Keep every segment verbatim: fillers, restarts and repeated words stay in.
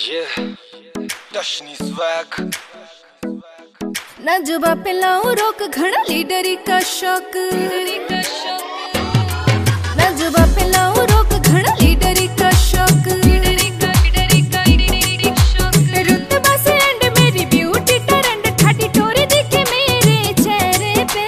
Yeah, Dashni swag. ना जवाब पे लाऊं रोक घड़ा लीडरी का शौक, ना जवाब पे लाऊं रोक घड़ा लीडरी का शौक, रुतबा से एंड मेरी ब्यूटी टरेंड ठाटी टोरी दिखे मेरे चेहरे पे,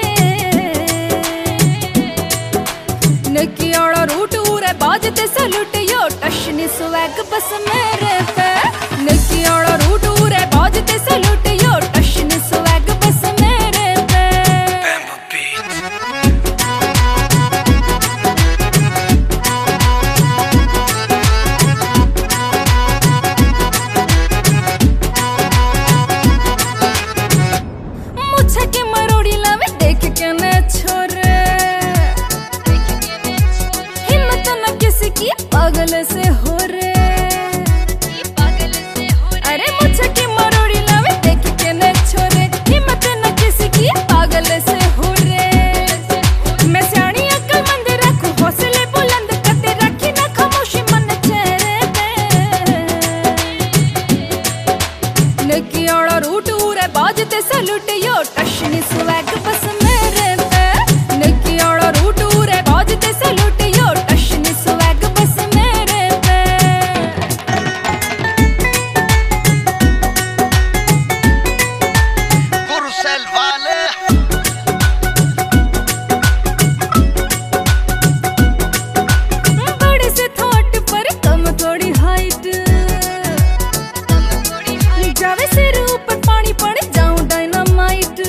नकी और रूट उरे बाजते सलूट यो टशनी स्वैग बस मेरे पे, नकी और रूट उरे बाजते सलूट यो टशनी स्वैग बस मेरे पे। Bamboo beat. मुझे के मरोड़ी लावे देख के न छोरे, हिम्मत न किसी की पागल से हो रे, अरे मुझे की मरोड़ी लावे देख के न छोरे, हिम्मत न किसी की पागल से हो रे, मैं सियाणी अक्लमंद रखूं हौसले बुलंद कते रखी न खामोशी मन चेहरे पे, नकी और रूट उरे बाजते सलूट यो टशनी स्वैग बस मेरे पे, नकी और रूट उरे बाजते सलूट यो टशनी स्वैग बस मेरे पे। Gurusel wale. बड़े से थॉट पर कम थोड़ी हाइट, जावे सिर ऊपर पानी पड़ जाऊं डायनामाइट,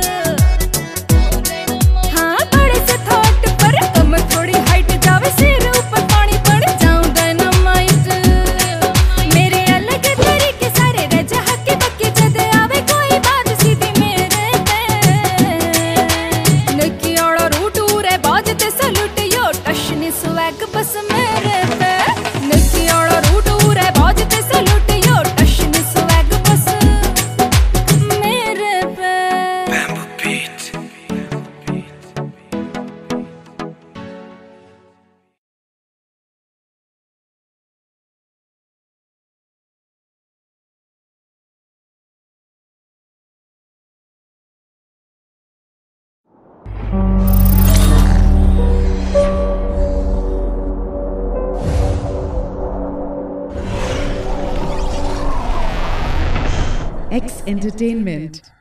हाँ बड़े से थॉट पर कम थोड़ी हाइट, जावे सिर ऊपर पानी पड़ जाऊं डायनामाइट, मेरे अलग तरीके सारे रजा हक्के बक्के जद आवे कोई बात सीधी मेरे पे, नकी और रूट उरे बाजते सलूट यो टशनी स्वैग बस मेरे पे, नकी और रूट उरे बाजते सलूट यो टशनी स्वैग बस मेरे पे। Bamboo beat. X Entertainment.